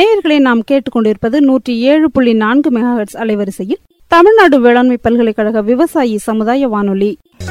நேயர்களை நாம் கேட்டுக்கொண்டிருப்பது 107.4 மெகாஹெர்ட்ஸ் அலைவரிசையில் தமிழ்நாடு வேளாண்மை பல்கலைக்கழக விவசாயி சமுதாய வானொலி.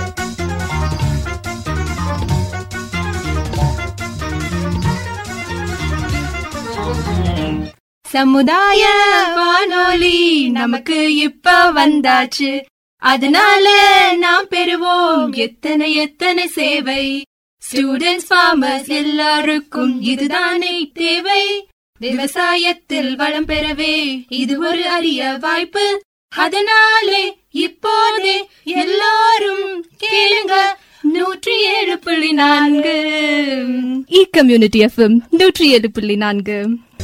சமுதாய வானொலி நமக்கு இப்ப வந்தாச்சு, அதனால நாம் பெறுவோம் எத்தனை எத்தனை சேவை. ஸ்டூடெண்ட்ஸ், ஃபார்மர்ஸ் எல்லாருக்கும் இதுதானே தேவை. விவசாயத்தில் வளம் பெறவே இது ஒரு அரிய வாய்ப்பு. அதனாலே இப்போதே எல்லாரும் கேளுங்க 107.4 இ-கம்யூனிட்டி எஃப்எம் 107.4.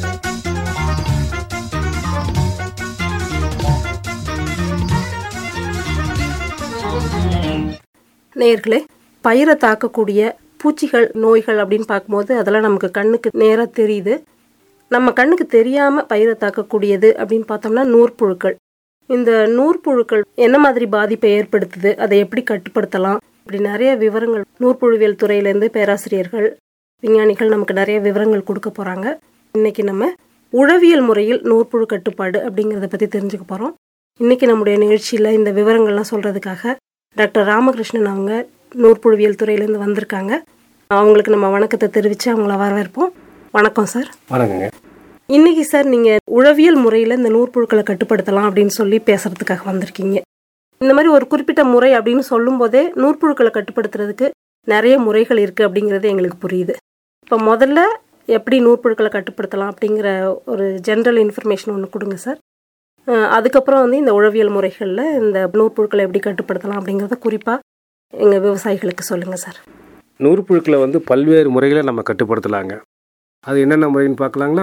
நேயர்களே, பயிரை தாக்கக்கூடிய பூச்சிகள், நோய்கள் அப்படின்னு பார்க்கும்போது அதெல்லாம் நமக்கு கண்ணுக்கு நேராக தெரியுது. நம்ம கண்ணுக்கு தெரியாமல் பயிரை தாக்கக்கூடியது அப்படின்னு பார்த்தோம்னா நூற்புழுக்கள். இந்த நூற்புழுக்கள் என்ன மாதிரி பாதிப்பை ஏற்படுத்துது, அதை எப்படி கட்டுப்படுத்தலாம், இப்படி நிறைய விவரங்கள் நூற்புழுவியல் துறையிலேருந்து பேராசிரியர்கள், விஞ்ஞானிகள் நமக்கு நிறைய விவரங்கள் கொடுக்க போகிறாங்க. இன்றைக்கி நம்ம உழவியல் முறையில் நூற்புழு கட்டுப்பாடு அப்படிங்கிறத பற்றி தெரிஞ்சுக்க போகிறோம். இன்றைக்கி நம்முடைய நிகழ்ச்சியில் இந்த விவரங்கள்லாம் சொல்கிறதுக்காக டாக்டர் ராமகிருஷ்ணன் அவங்க நூற்புழுவியல் துறையிலேருந்து வந்திருக்காங்க. அவங்களுக்கு நம்ம வணக்கத்தை தெரிவித்து அவங்கள வரவேற்போம். வணக்கம் சார். வணக்கங்க. இன்னைக்கு சார் நீங்கள் உழவியல் முறையில் இந்த நூற்புழுக்களை கட்டுப்படுத்தலாம் அப்படின்னு சொல்லி பேசுகிறதுக்காக வந்திருக்கீங்க. இந்த மாதிரி ஒரு குறிப்பிட்ட முறை அப்படின்னு சொல்லும் போதே நூற்புழுக்களை கட்டுப்படுத்துறதுக்கு நிறைய முறைகள் இருக்குது அப்படிங்கிறது எங்களுக்கு புரியுது. இப்போ முதல்ல எப்படி நூற்புழுக்களை கட்டுப்படுத்தலாம் அப்படிங்கிற ஒரு ஜென்ரல் இன்ஃபர்மேஷன் ஒன்று கொடுங்க சார். அதுக்கப்புறம் இந்த உழவியல் முறைகளில் இந்த நூற்புழுக்களை எப்படி கட்டுப்படுத்தலாம் அப்படிங்கிறத குறிப்பாக எங்கள் விவசாயிகளுக்கு சொல்லுங்கள் சார். நூற்புழுக்களை பல்வேறு முறைகளை நம்ம கட்டுப்படுத்தலாங்க. அது என்னென்ன முறைன்னு பார்க்கலாங்களா?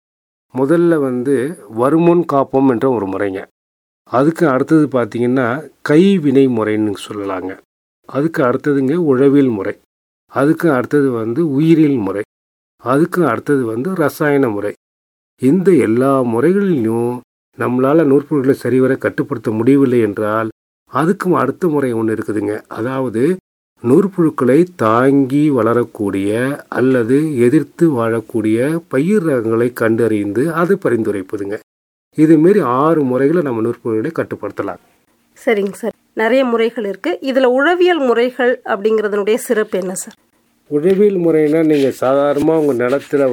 முதல்ல வருமுன் காப்போம் என்ற ஒரு முறைங்க. அதுக்கு அடுத்தது பார்த்திங்கன்னா கைவினை முறைன்னு சொல்லலாங்க. அதுக்கு அடுத்ததுங்க உழவியல் முறை. அதுக்கு அடுத்தது உயிரியல் முறை. அதுக்கு அடுத்தது ரசாயன முறை. இந்த எல்லா முறைகளிலும் நம்மளால் நூற்புழுக்களை சரிவர கட்டுப்படுத்த முடியவில்லை என்றால் அதுக்கும் அடுத்த முறை ஒன்று இருக்குதுங்க. அதாவது நூற்புழுக்களை தாங்கி வளரக்கூடிய அல்லது எதிர்த்து வாழக்கூடிய பயிர் ரகங்களை கண்டறிந்து அதை பரிந்துரைப்பதுங்க. இதுமாரி 6 முறைகளை நம்ம நூற்புழுக்களை கட்டுப்படுத்தலாம். சரிங்க சார், நிறைய முறைகள் இருக்குது. இதில் உழவியல் முறைகள் அப்படிங்கிறதுனுடைய சிறப்பு என்ன சார்? உழவியல் முறைனா நீங்கள் சாதாரணமாக உங்கள் நிலத்தில்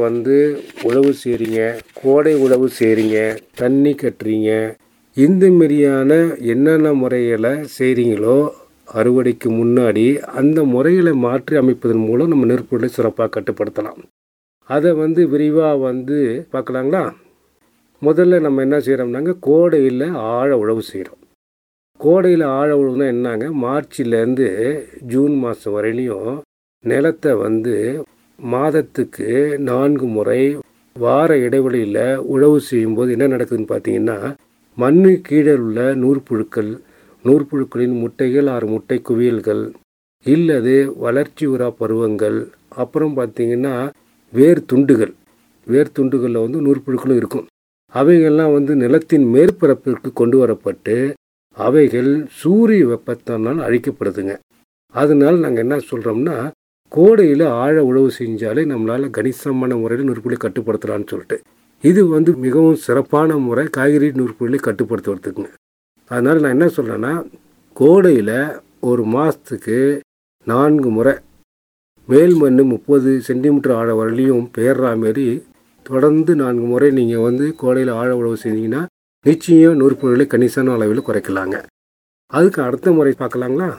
உழவு செய்கிறீங்க, கோடை உழவு செய்கிறீங்க, தண்ணி கட்டுறீங்க, இந்த மாரியான என்னென்ன முறைகளை செய்கிறீங்களோ அறுவடைக்கு முன்னாடி அந்த முறைகளை மாற்றி அமைப்பதன் மூலம் நம்ம நெற்புகளை சிறப்பாக கட்டுப்படுத்தலாம். அதை விரிவாக பார்க்கலாங்களா? முதல்ல நம்ம என்ன செய்கிறோம்னாங்க, கோடையில் ஆழ உழவு செய்கிறோம். கோடையில் ஆழ உழவுனா என்னங்க, மார்ச்லேருந்து ஜூன் மாதம் வரையிலையும் நிலத்தை மாதத்துக்கு 4 முறை வார இடைவெளியில் உழவு செய்யும்போது என்ன நடக்குதுன்னு பார்த்தீங்கன்னா, மண்ணு கீழே உள்ள நூற்புழுக்களின் முட்டைகள் 6 முட்டை குவியல்கள் இல்லது வளர்ச்சி உறா பருவங்கள், அப்புறம் பார்த்திங்கன்னா வேர் துண்டுகளில் நூற்புழுக்களும் இருக்கும். அவைகள்லாம் நிலத்தின் மேற்பரப்பிற்கு கொண்டு வரப்பட்டு அவைகள் சூரிய வெப்பத்தினால் அழிக்கப்படுதுங்க. அதனால் நாங்கள் என்ன சொல்கிறோம்னா, கோடையில் ஆழ உழவு செஞ்சாலே நம்மளால் கணிசமான முறையில் நூற்புழுக்களை கட்டுப்படுத்தலான்னு சொல்லிட்டு, இது மிகவும் சிறப்பான முறை காய்கறி நூற்புழுக்களை கட்டுப்படுத்துவதுக்குங்க. அதனால் நான் என்ன சொல்கிறேன்னா, கோடையில் ஒரு மாதத்துக்கு 4 முறை மேல் மண் 30 சென்டிமீட்டர் ஆழ வரலையும் பெயர்றா மாரி தொடர்ந்து 4 முறை நீங்கள் கோடையில் ஆழ உழவு செஞ்சீங்கன்னா நிச்சயம் நூற்புழுக்களை கணிசமான அளவில் குறைக்கலாங்க. அதுக்கு அடுத்த முறை பார்க்கலாங்களா?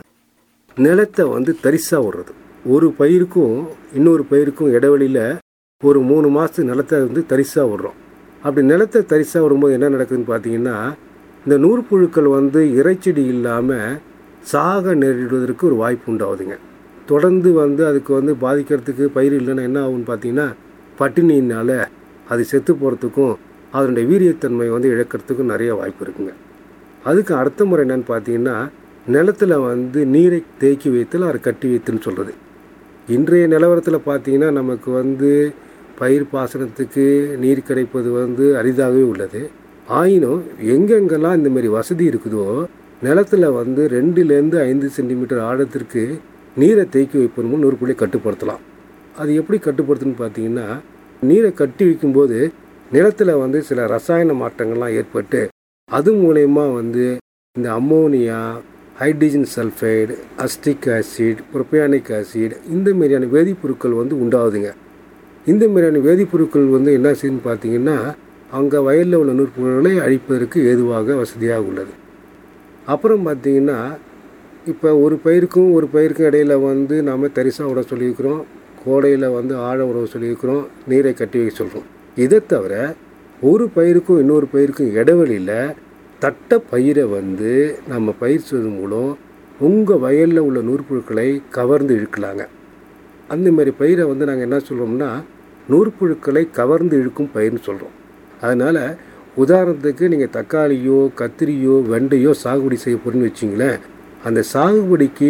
நிலத்தை தரிசாக விடுறது. ஒரு பயிருக்கும் இன்னொரு பயிருக்கும் இடைவெளியில் ஒரு 3 மாதத்துக்கு நிலத்தை தரிசாக விடுறோம். அப்படி நிலத்தை தரிசாக விடும்போது என்ன நடக்குதுன்னு பார்த்தீங்கன்னா, இந்த நூற்புழுக்கள் இறைச்செடி இல்லாமல் சாக நேரிடுவதற்கு ஒரு வாய்ப்பு உண்டாகுதுங்க. தொடர்ந்து அதுக்கு பாதிக்கிறதுக்கு பயிர் இல்லைன்னா என்ன ஆகுன்னு பார்த்தீங்கன்னா, பட்டினியினால் அது செத்து போகிறதுக்கும் அதனுடைய வீரியத்தன்மை இழக்கிறதுக்கும் நிறைய வாய்ப்பு இருக்குங்க. அதுக்கு அடுத்த முறை என்னன்னு பார்த்தீங்கன்னா, நிலத்தில் நீரை தேக்கி வைத்தல் அதை கட்டி வைத்துன்னு சொல்கிறது. இன்றைய நிலவரத்தில் பார்த்தீங்கன்னா நமக்கு பயிர் பாசனத்துக்கு நீர் கிடைப்பது அரிதாகவே உள்ளது. ஆயினும் எங்கெங்கெல்லாம் இந்தமாரி வசதி இருக்குதோ நிலத்தில் 2லேருந்து 5 சென்டிமீட்டர் ஆழத்திற்கு நீரை தேக்கி வைப்பது மூலம் நூற்புழுக்களை கட்டுப்படுத்தலாம். அது எப்படி கட்டுப்படுத்துன்னு பார்த்தீங்கன்னா, நீரை கட்டி வைக்கும்போது நிலத்தில் வந்து சில ரசாயன மாற்றங்கள்லாம் ஏற்பட்டு அது மூலயமா வந்து இந்த ammonia, hydrogen sulphide, acetic acid, propionic acid இந்த மாதிரியான வேதிப்பொருட்கள் வந்து உண்டாகுதுங்க. இந்த மாதிரியான வேதிப்பொருட்கள் வந்து என்ன செய்யுன்னு பார்த்தீங்கன்னா அங்கே வயலில் உள்ள நூற்புழுக்களை அழிப்பதற்கு ஏதுவாக வசதியாக உள்ளது. அப்புறம் பார்த்திங்கன்னா இப்போ ஒரு பயிருக்கும் இடையில் வந்து நாம் தரிசாக விட சொல்லியிருக்கிறோம், கோடையில் வந்து ஆழ உறவு சொல்லியிருக்கிறோம், நீரை கட்டி வைக்க சொல்கிறோம். இதை தவிர ஒரு பயிருக்கும் இன்னொரு பயிருக்கும் இடைவெளியில் தட்டை பயிரை வந்து நம்ம பயிர் செய்வதன் மூலம் உங்கள் வயலில் உள்ள நூற்புழுக்களை கவர்ந்து இழுக்கலாங்க. அந்த மாதிரி பயிரை வந்து நாங்கள் என்ன சொல்கிறோம்னா நூற்புழுக்களை கவர்ந்து இழுக்கும் பயிர்னு சொல்கிறோம். அதனால் உதாரணத்துக்கு நீங்கள் தக்காளியோ கத்திரியோ வெண்டையோ சாகுபடி செய்ய போகிறீங்கன்னு வச்சிங்களேன், அந்த சாகுபடிக்கு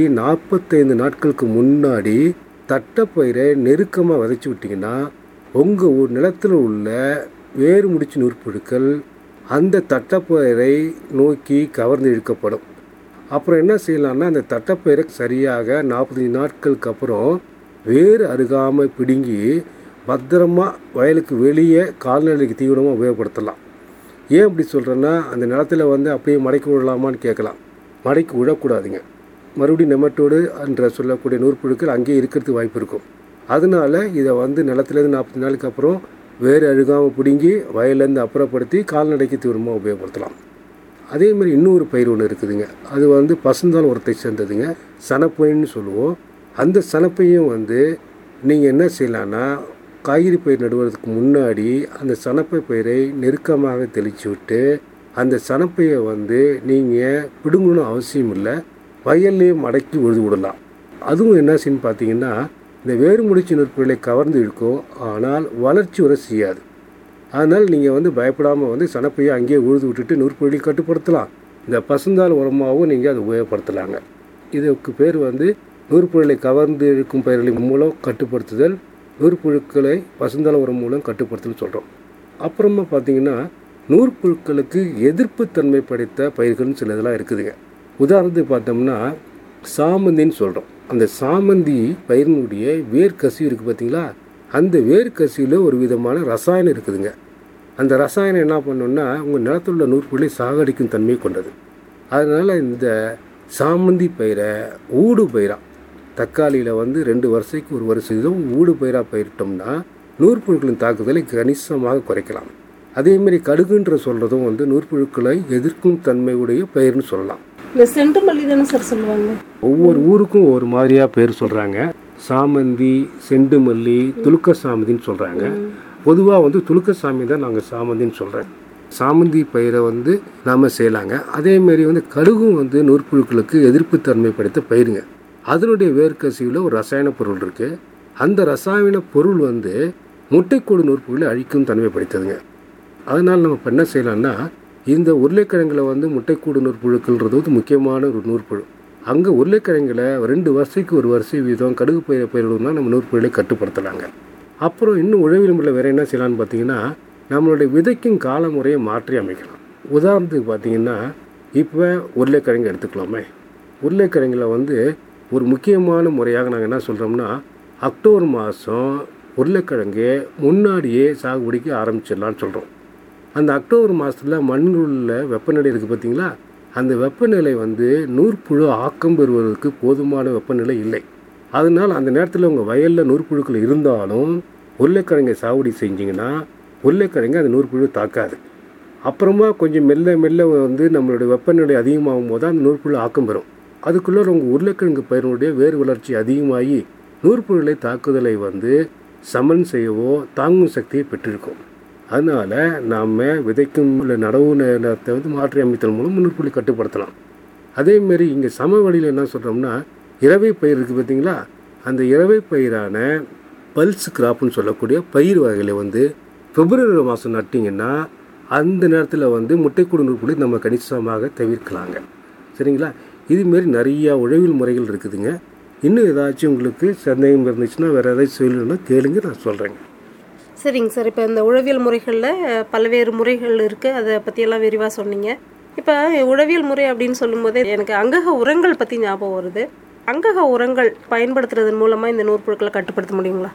45 நாட்களுக்கு முன்னாடி தட்டைப்பயிரை நெருக்கமாக விதைச்சி விட்டிங்கன்னா உங்கள் நிலத்தில் உள்ள வேறு முடிச்சு நூற்புழுக்கள் அந்த தட்டைப்பயிரை நோக்கி கவர்ந்து இழுக்கப்படும். அப்புறம் என்ன செய்யலாம்னா அந்த தட்டைப்பயிரை சரியாக 45 நாட்களுக்கு அப்புறம் வேறு அருகாமல் பிடுங்கி பத்திரமா வயலுக்கு வெளியே கால்நடைக்கு தீவிரமாக உபயோகப்படுத்தலாம். ஏன் அப்படி சொல்கிறேன்னா அந்த நிலத்தில் வந்து அப்படியே மடக்கி விடலாமான்னு கேட்கலாம். மடக்கி விடக்கூடாதுங்க. மறுபடியும் நெமட்டோடு என்ற சொல்லக்கூடிய நூற்புழுக்கள் அங்கேயே இருக்கிறதுக்கு வாய்ப்பு இருக்கும். அதனால இதை வந்து நிலத்துலேருந்து 40 நாளுக்கு அப்புறம் வேறு அழுகாமல் பிடுங்கி வயலேருந்து அப்புறப்படுத்தி கால்நடைக்கு தீவிரமாக உபயோகப்படுத்தலாம். அதேமாதிரி இன்னொரு பயிர் ஒன்று இருக்குதுங்க. அது வந்து பசுந்தாள் உரத்தை சேர்ந்ததுங்க, சனப்பயின்னு சொல்லுவோம். அந்த சனப்பையும் வந்து நீங்கள் என்ன செய்யலான்னா காய்கறி பயிர் நடுவதற்கு முன்னாடி அந்த சனப்பை பயிரை நெருக்கமாக தெளித்து விட்டு அந்த சனப்பையை வந்து நீங்கள் பிடுங்கணும்னு அவசியம் இல்லை, வயல்லையே மடக்கி உழுது விடலாம். அதுவும் என்ன செய்யணும்னு பார்த்தீங்கன்னா இந்த வேறு முடிச்சு நூற்புழுக்களை கவர்ந்து இழுக்கும், ஆனால் வளர்ச்சி வர செய்யாது. அதனால் நீங்கள் வந்து பயப்படாமல் வந்து சனப்பையை அங்கேயே உழுது விட்டுட்டு நூற்புழுக்களை கட்டுப்படுத்தலாம். இந்த பசுந்தாள் உரமாகவும் நீங்கள் அதை உபயோகப்படுத்தலாங்க. இதுக்கு பேர் வந்து நூற்புழுக்களை கவர்ந்து இழுக்கும் பயிர்களின் மூலம் கட்டுப்படுத்துதல், நூற்புழுக்களை பசுந்தாள் உரம் மூலம் கட்டுப்படுத்தல் சொல்கிறோம். அப்புறமா பார்த்தீங்கன்னா நூற்புழுக்களுக்கு எதிர்ப்பு தன்மை படைத்த பயிர்கள்னு சில இதெல்லாம் இருக்குதுங்க. உதாரணத்துக்கு பார்த்தோம்னா சாமந்தின்னு சொல்கிறோம். அந்த சாமந்தி பயிரினுடைய வேர்க்கசிவு இருக்குது பார்த்தீங்களா, அந்த வேர்க்கசிவில் ஒரு விதமான ரசாயனம் இருக்குதுங்க. அந்த ரசாயனம் என்ன பண்ணணும்னா உங்கள் நிலத்தில் உள்ள நூற்புழுக்களை சாகடிக்கும் தன்மை கொண்டது. அதனால் இந்த சாமந்தி பயிரை ஊடு பயிராக தக்காளியில் வந்து 2 வருஷத்துக்கு ஒரு வருஷம் ஊடு பயிராக பயிரிட்டோம்னா நூற்புழுக்களின் தாக்குதலை கணிசமாக குறைக்கலாம். அதேமாரி கடுகுன்ற சொல்கிறதும் வந்து நூற்புழுக்களை எதிர்க்கும் தன்மையுடைய பயிர்னு சொல்லலாம். இந்த செண்டு மல்லி தானே சார் சொல்லுவாங்க? ஒவ்வொரு ஊருக்கும் ஒரு மாதிரியாக பேர் சொல்கிறாங்க. சாமந்தி, செண்டு மல்லி, துலுக்க சாமந்தின்னு சொல்கிறாங்க. பொதுவாக வந்து துலுக்க சாமி தான் நாங்கள் சாமந்தின்னு சொல்கிறேன். சாமந்தி பயிரை வந்து நாம் செய்யலாங்க. அதேமாரி வந்து கடுகும் வந்து நூற்புழுக்களுக்கு எதிர்ப்பு தன்மை படைத்த பயிருங்க. அதனுடைய வேர்க்கசிவில் ஒரு ரசாயன பொருள் இருக்குது. அந்த ரசாயன பொருள் வந்து முட்டைக்கூடு நூற்புழுக்களை அழிக்கும் தன்மை படைத்ததுங்க. அதனால் நம்ம இப்போ என்ன செய்யலாம்னா இந்த உருளைக்கிழங்கில் வந்து முட்டைக்கூடு நூற்புழுக்கள்ன்றது வந்து முக்கியமான ஒரு நூற்புழு. அங்கே உருளைக்கிழங்கில் 2 வருஷத்துக்கு ஒரு வருஷம் வீதம் கடுகு பயிரிடுவோம்னா நம்ம நூற்புழுக்களை கட்டுப்படுத்தலாங்க. அப்புறம் இன்னும் உழவியல் முறையில் வேறு என்ன செய்யலான்னு பார்த்தீங்கன்னா நம்மளுடைய விதைக்கும் கால முறையை மாற்றி அமைக்கலாம். உதாரணத்துக்கு பார்த்தீங்கன்னா இப்போ உருளைக்கிழங்கு எடுத்துக்கலாமே. உருளைக்கிழங்கில் வந்து ஒரு முக்கியமான முறையாக நாங்கள் என்ன சொல்கிறோம்னா அக்டோபர் மாதம் உருளைக்கிழங்கு முன்னாடியே சாகுபடிக்கு ஆரம்பிச்சிடலான்னு சொல்கிறோம். அந்த அக்டோபர் மாதத்தில் மண்ணில் உள்ள வெப்பநிலை இருக்குது பார்த்தீங்களா, அந்த வெப்பநிலை வந்து நூற்புழு ஆக்கம் பெறுவதற்கு போதுமான வெப்பநிலை இல்லை. அதனால் அந்த நேரத்தில் உங்கள் வயலில் நூற்புழுக்கள் இருந்தாலும் உருளைக்கிழங்கை சாகுபடி செஞ்சிங்கன்னா உருளைக்கிழங்கு அந்த நூற்புழு தாக்காது. அப்புறமா கொஞ்சம் மெல்ல மெல்ல வந்து நம்மளுடைய வெப்பநிலை அதிகமாகும் போது அந்த நூற்புழு ஆக்கம் பெறும். அதுக்குள்ளே உங்கள் உருளைக்கிழங்கு பயிரினுடைய வேறு வளர்ச்சி அதிகமாகி நூற்புழுக்களை தாக்குதலை வந்து சமன் செய்யவோ தாங்கும் சக்தியை பெற்றிருக்கும். அதனால் நாம் விதைக்கும் உள்ள நடவு நேரத்தை வந்து மாற்றி அமைத்தல் மூலம் நூற்புழு கட்டுப்படுத்தலாம். அதேமாரி இங்கே சமவெளியில் என்ன சொல்கிறோம்னா இரவை பயிர் இருக்குது பார்த்தீங்களா, அந்த இரவை பயிரான பல்ஸ் கிராப்னு சொல்லக்கூடிய பயிர் வகைகளை வந்து பிப்ரவரி மாதம் நட்டிங்கன்னா அந்த நேரத்தில் வந்து முட்டைக்கூடு நூற்புழு நம்ம கணிசமாக தவிர்க்கலாங்க. சரிங்களா? இதுமாரி நிறையா உழவியல் முறைகள் இருக்குதுங்க. இன்னும் ஏதாச்சும் உங்களுக்கு சந்தேகம் இருந்துச்சுன்னா வேறு ஏதாச்சும் சொல்லணும்னா கேளுங்க, நான் சொல்கிறேங்க. சரிங்க சார். இப்போ இந்த உழவியல் முறைகளில் பல்வேறு முறைகள் இருக்குது, அதை பற்றியெல்லாம் விரிவாக சொன்னீங்க. இப்போ உழவியல் முறை அப்படின்னு சொல்லும்போதே எனக்கு அங்கக உரங்கள் பற்றி ஞாபகம் வருது. அங்கக உரங்கள் பயன்படுத்துறதன் மூலமாக இந்த நூற்புழுக்களை கட்டுப்படுத்த முடியுங்களா?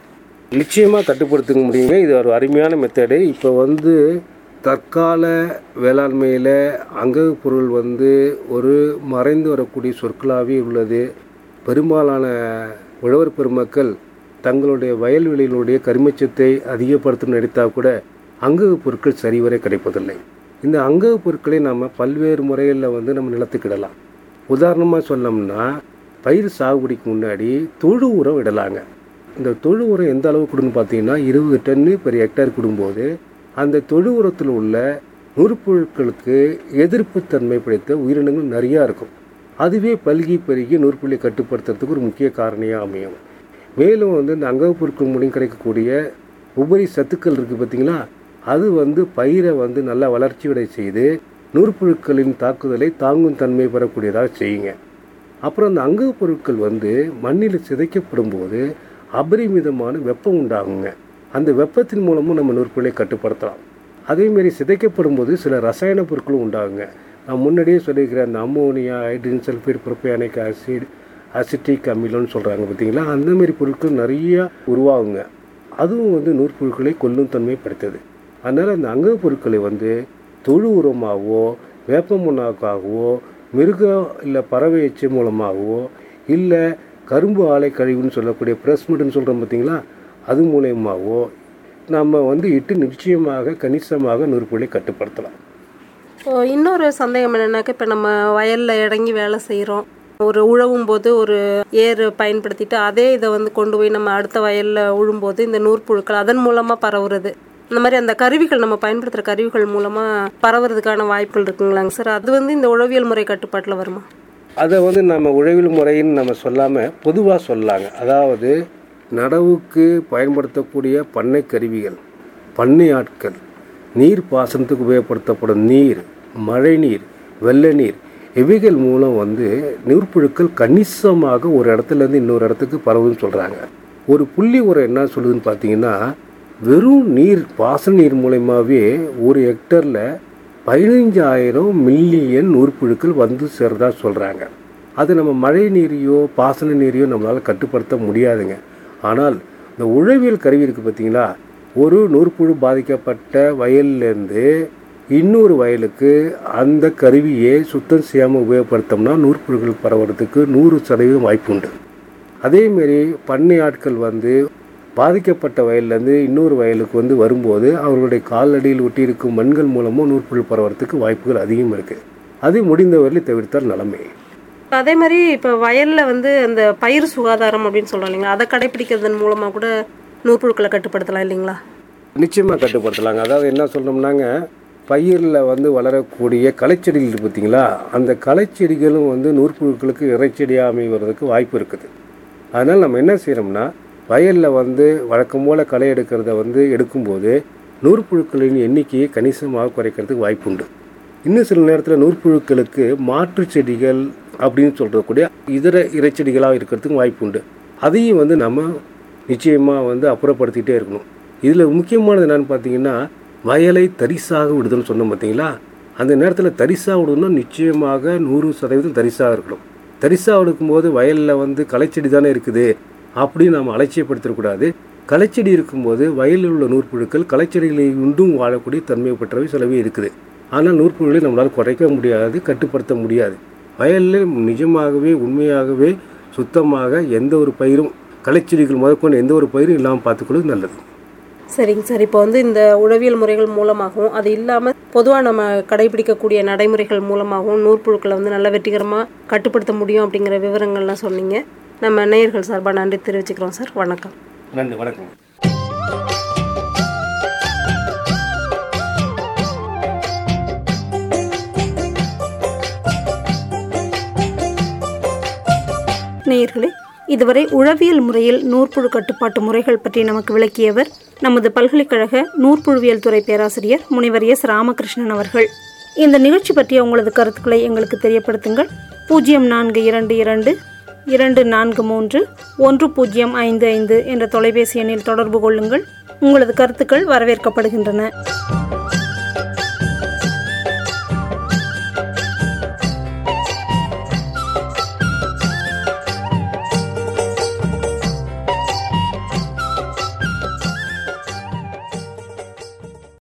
நிச்சயமாக கட்டுப்படுத்த முடியுங்க. இது ஒரு அருமையான மெத்தடு. இப்போ தற்கால வேளாண்மையில் அங்கக பொருள் ஒரு மறைந்து வரக்கூடிய சொற்களாகவே உள்ளது. பெரும்பாலான உழவர் பெருமக்கள் தங்களுடைய வயல்வெளிகளுடைய கரிமச்சத்தை அதிகப்படுத்தணும்னு நினைத்தால் கூட அங்கக பொருட்கள் சரிவர கிடைப்பதில்லை. இந்த அங்கக பொருட்களை நம்ம பல்வேறு முறைகளில் நம்ம நிலத்துக்கிடலாம். உதாரணமாக சொன்னோம்னா பயிர் சாகுபடிக்கு முன்னாடி தொழு உரம் இடலாங்க. இந்த தொழு உரம் எந்த அளவு கொடுன்னு பார்த்தீங்கன்னா 20 டன்னு பெர் ஹெக்டேர் கொடுக்கும்போது அந்த தொழு உரத்தில் உள்ள நூற்புழுக்களுக்கு எதிர்ப்பு தன்மை படைத்த உயிரினங்கள் நிறையா இருக்கும். அதுவே பல்கி பெருகி நூற்புழுவை கட்டுப்படுத்துறதுக்கு ஒரு முக்கிய காரணியாக அமையும். மேலும் இந்த அங்கக பொருட்கள் மூலம் கிடைக்கக்கூடிய உபரி சத்துக்கள் இருக்குது பார்த்தீங்களா, அது பயிரை நல்லா வளர்ச்சி அடை செய்து நூற்புழுக்களின் தாக்குதலை தாங்கும் தன்மை பெறக்கூடியதாக செய்யுங்க. அப்புறம் அந்த அங்கக பொருட்கள் மண்ணில் சிதைக்கப்படும் போது அபரிமிதமான வெப்பம் உண்டாகுங்க. அந்த வெப்பத்தின் மூலமும் நம்ம நூற்புழுவை கட்டுப்படுத்தலாம். அதேமாரி சிதைக்கப்படும் போது சில ரசாயன பொருட்களும் உண்டாகுங்க. நான் முன்னாடியே சொல்லியிருக்கிறேன், அந்த ammonia, hydrogen sulphate, propionic acid, acetic அமிலம்னு சொல்கிறாங்க பார்த்தீங்களா, அந்தமாரி பொருட்கள் நிறையா உருவாகுங்க. அதுவும் நூற்புழுக்களை கொல்லும் தன்மை படுத்தது. அதனால் அந்த அங்கக பொருட்களை தொழு உரமாகவோ வேப்ப முன்னாக்காகவோ மிருகம் இல்லை பறவை எச்சை மூலமாகவோ இல்லை கரும்பு ஆலை கழிவுன்னு சொல்லக்கூடிய பிரஸ்மெட்னு சொல்கிறோம் பார்த்தீங்களா, அது மூலயமாவோ நம்ம இட்டு நிச்சயமாக கணிசமாக நூற்புழுவை கட்டுப்படுத்தலாம். இன்னொரு சந்தேகம் என்னென்னாக்கா, இப்போ நம்ம வயலில் இறங்கி வேலை செய்கிறோம், ஒரு உழவும் போது ஒரு ஏர் பயன்படுத்திட்டு அதே இதை கொண்டு போய் நம்ம அடுத்த வயலில் உழும்போது இந்த நூற்புழுக்கள் அதன் மூலமாக பரவுறது, இந்த மாதிரி அந்த கருவிகள் நம்ம பயன்படுத்துகிற கருவிகள் மூலமாக பரவுறதுக்கான வாய்ப்புகள் இருக்குங்களாங்க சார்? அது இந்த உழவியல் முறை கட்டுப்பாட்டில் வருமா? அதை நம்ம உழவியல் முறைன்னு நம்ம சொல்லாமல் பொதுவாக சொல்லலாங்க. அதாவது நடவுக்கு பயன்படுத்தக்கூடிய பண்ணை கருவிகள், பண்ணை ஆட்கள், நீர் பாசனத்துக்கு உபயோகப்படுத்தப்படும் நீர், மழை நீர், வெள்ள நீர், இவைகள் மூலம் நூற்புழுக்கள் கணிசமாக ஒரு இடத்துலேருந்து இன்னொரு இடத்துக்கு பரவுன்னு சொல்கிறாங்க. ஒரு புள்ளி உரம் என்ன சொல்லுதுன்னு பார்த்தீங்கன்னா, வெறும் நீர் பாசன நீர் மூலயமாவே ஒரு ஹெக்டரில் 15,000 மில்லியன் நூற்புழுக்கள் சேர்றதா சொல்கிறாங்க. அது நம்ம மழை நீரையோ பாசன நீரையோ நம்மளால் கட்டுப்படுத்த முடியாதுங்க. ஆனால் இந்த உழவியல் கருவி இருக்குது பார்த்தீங்களா, ஒரு நூற்புழு பாதிக்கப்பட்ட வயல்லேருந்து இன்னொரு வயலுக்கு அந்த கருவியை சுத்தம் செய்யாமல் உபயோகப்படுத்தோம்னா நூற்புழுக்கள் பரவுறதுக்கு 100% வாய்ப்பு உண்டு. அதேமாரி பண்ணை ஆட்கள் பாதிக்கப்பட்ட வயல்லேருந்து இன்னொரு வயலுக்கு வரும்போது அவர்களுடைய காலடியில் ஒட்டியிருக்கும் மண்கள் மூலமும் நூற்புழு பரவுறதுக்கு வாய்ப்புகள் அதிகம் இருக்குது. அது முடிந்தவரை தவிர்த்தால் நலமே. அதே மாதிரி இப்போ வயலில் அந்த பயிர் சுகாதாரம் அப்படின்னு சொல்கிறோம் இல்லைங்களா, அதை கடைப்பிடிக்கிறதன் மூலமாக கூட நூற்புழுக்களை கட்டுப்படுத்தலாம் இல்லைங்களா? நிச்சயமாக கட்டுப்படுத்தலாங்க. அதாவது என்ன சொல்கிறோம்னாங்க, பயிரில் வளரக்கூடிய களைச்செடிகள் இருக்குது பார்த்தீங்களா, அந்த களைச்செடிகளும் நூற்புழுக்களுக்கு இறைச்செடியாக அமைவதற்கு வாய்ப்பு இருக்குது. அதனால் நம்ம என்ன செய்கிறோம்னா, வயலில் வழக்கம் போல் களை எடுக்கிறத எடுக்கும்போது நூற்புழுக்களின் எண்ணிக்கையை கணிசமாக குறைக்கிறதுக்கு வாய்ப்பு உண்டு. இன்னும் சில நேரத்தில் நூற்புழுக்களுக்கு மாற்று செடிகள் அப்படின்னு சொல்கிறக்கூடிய இதர இறைச்செடிகளாக இருக்கிறதுக்கு வாய்ப்பு உண்டு. அதையும் நம்ம நிச்சயமாக அப்புறப்படுத்திகிட்டே இருக்கணும். இதில் முக்கியமானது என்னென்னு பார்த்தீங்கன்னா, வயலை தரிசாக விடுதல்னு சொன்னோம் பார்த்தீங்களா, அந்த நேரத்தில் தரிசாக விடணும்னா நிச்சயமாக 100% தரிசாக இருக்கணும். தரிசாக எடுக்கும்போது வயலில் களைச்செடி தானே இருக்குது அப்படின்னு நம்ம அலட்சியப்படுத்தக்கூடாது. களைச்செடி இருக்கும்போது வயலில் உள்ள நூற்புழுக்கள் களைச்செடிகளை உண்டும் வாழக்கூடிய தன்மை பெற்றவை சிலவே இருக்குது. ஆனால் நூற்புழுக்களை நம்மளால் குறைக்க முடியாது, கட்டுப்படுத்த முடியாது. வயலில் நிஜமாகவே உண்மையாகவே சுத்தமாக எந்த ஒரு பயிரும் களைச்செடிகள் முதற்கொண்டு எந்த ஒரு பயிரும் இல்லாமல் பார்த்துக்கொள்வது நல்லது. சரிங்க சார். இப்போ இந்த உழவியல் முறைகள் மூலமாகவும் அது இல்லாமல் பொதுவாக நம்ம கடைபிடிக்கக்கூடிய நடைமுறைகள் மூலமாகவும் நூற்புழுக்களை நல்லா வெற்றிகரமாக கட்டுப்படுத்த முடியும் அப்படிங்கிற விவரங்கள்லாம் சொன்னீங்க. நம்ம நேயர்கள் சார்பாக நன்றி தெரிவிச்சுக்கிறோம் சார். வணக்கம். நன்றி. வணக்கம். நேயர்களே, இதுவரை உழவியல் முறையில் நூற்புழு கட்டுப்பாட்டு முறைகள் பற்றி நமக்கு விளக்கியவர் நமது பல்கலைக்கழக நூற்புழுவியல் துறை பேராசிரியர் முனைவர் எஸ். ராமகிருஷ்ணன் அவர்கள். இந்த நிகழ்ச்சி பற்றிய உங்களது கருத்துக்களை எங்களுக்கு தெரியப்படுத்துங்கள். 0422 243 1055 என்ற தொலைபேசி எண்ணில் தொடர்பு கொள்ளுங்கள். உங்களது கருத்துக்கள் வரவேற்கப்படுகின்றன.